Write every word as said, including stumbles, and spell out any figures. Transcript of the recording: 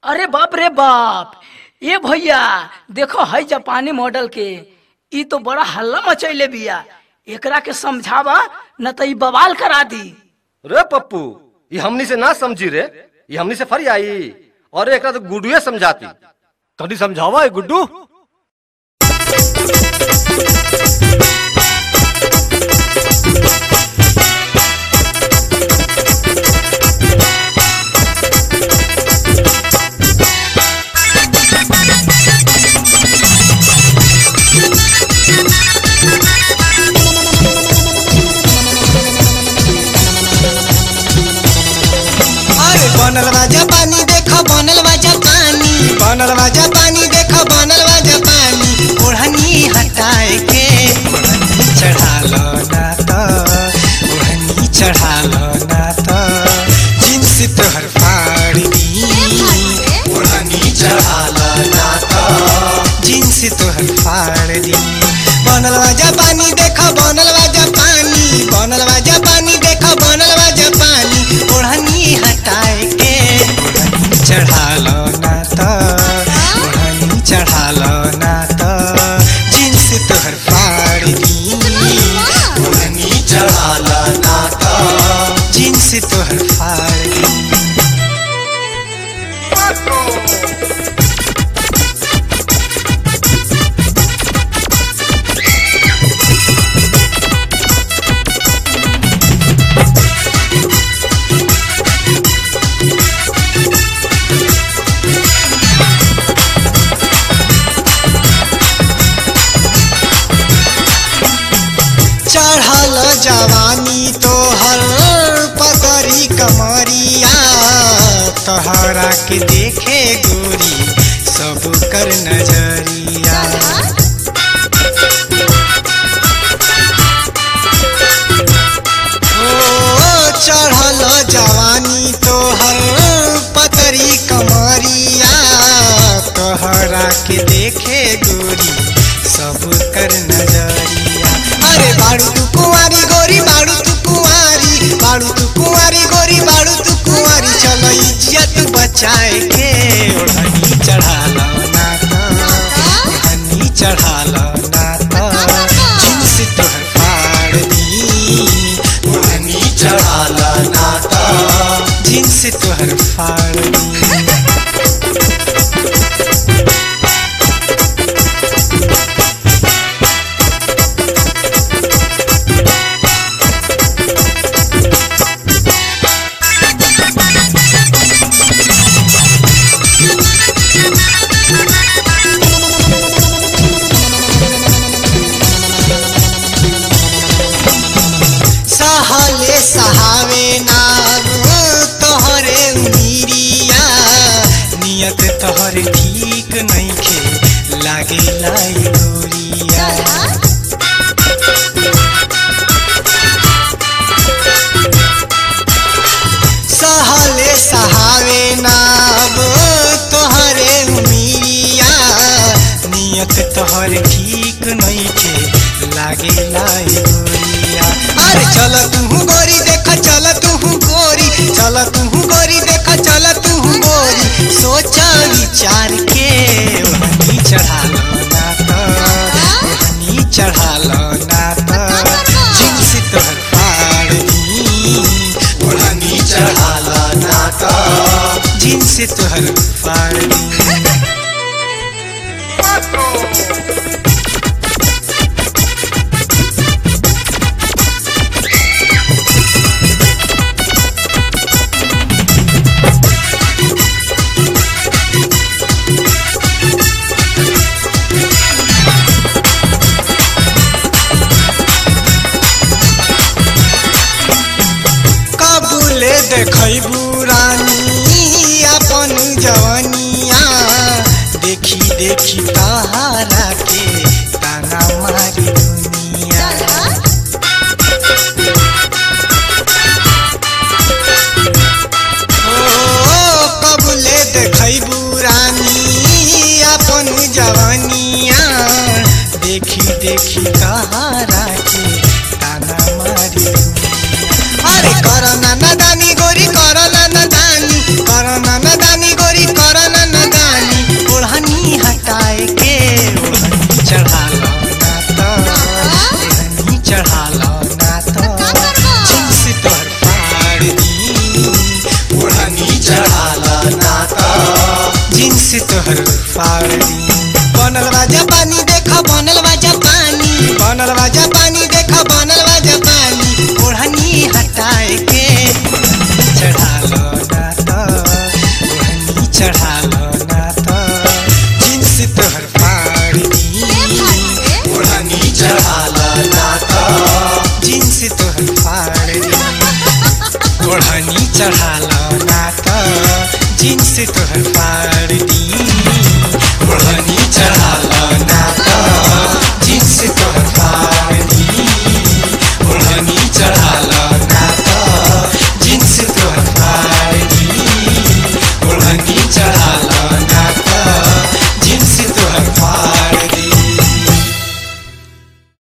अरे बाप रे बाप, ये भैया देखो है जापानी मॉडल के, ई तो बड़ा हल्ला मचैले बिया। एकरा के समझावा न तो ई बवाल करा दी। रे पप्पू, ये हमनी से ना समझी रे, ये हमनी से फरी आई और एकरा तो गुड्डुए समझाती। तनी समझावा है गुड्डू। बनल बा जापानी देखो बनल बा जापानी, बनल बा जापानी देखो बनल बा जापानी। ओढ़नी हटाए के ओढ़नी चढ़ा लो ना तो, ओढ़नी चढ़ा लो ना तो जींस तोहर फाड़ दी। ओढ़नी चढ़ा लो ना तो जींस तोहर फाड़ दी। बनल बा जापानी देखो बनल बा जापानी, बनल बा जापानी देखो बनल बा जापानी। ओढ़नी हटाए के ओढ़नी चढ़ा लो ना तो, ओढ़नी चढ़ा लो ना तो जींस तोहर फाड़ दी। ओढ़नी चढ़ा लो ना तो जींस तोहर फाड़ दी। चढ़ल जवानी तोहर पतरी कमरिया, तोहरा के देखे गोरी सब कर नजरिया। ओ चढ़ल जवानी तोहर पतरी कमरिया, तोहरा के देखे गोरी सब कर नजरिया। अरे बाड़ू तू कुंवारी गोरी बाड़ू तू कुंवारी, बाड़ू तू कुंवारी गोरी बाड़ू तू कुंवारी। चलो इज्जत बचाए के ओढ़नी चढ़ा लो ना तो, ओढ़नी चढ़ा लो ना तो जींस तोहर फाड़ दी। ओढ़नी चढ़ा लो ना तो जींस तोहर फाड़ दी। सहले सहावे ना तोहरे उमिरिया, नियत तोहर ठीक नइखे लागे लाई गोरिया। सहले सहावे ना तोहरे उमिरिया, नियत तोहर ठीक नइखे लागे लाई गोरिया। अरे चल तू गोरी देख चल तू गोरी, चल तू गोरी देख चल तू गोरी। सोचा विचार के ओढ़नी चढ़ा लो ना तो, ओढ़नी चढ़ा लो ना तो जींस तोहर फाड़ दी। ओढ़नी चढ़ा लो ना तो जींस तोहर फाड़ दी। कबूले देखबू रानी अपन जवनिया, देखी देखी तहारा के ताना मारी दुनिया। ओ कबूले देखबू रानी अपन जवनिया, देखी देखी तहारा के ताना मारी दुनिया। अरे करना नदानी गोरी करना नदानी, करना नदानी गोरी करना जींस तोहर फाड़ दी बनल बा जापानी देखो बनल बा जापानी बनल बा जापानी देखो बनल बा जापानी ओढ़नी हटाए के चढ़ा लो ना तो ओढ़नी चढ़ा लो ना तो जींस तोहर फाड़ दी ओढ़नी चढ़ा लो ना तो जींस तोहर फाड़ दी ओढ़नी चढ़ा लो ना तो जींस तोहर फाड़ दी ओढ़नी चढ़ा लो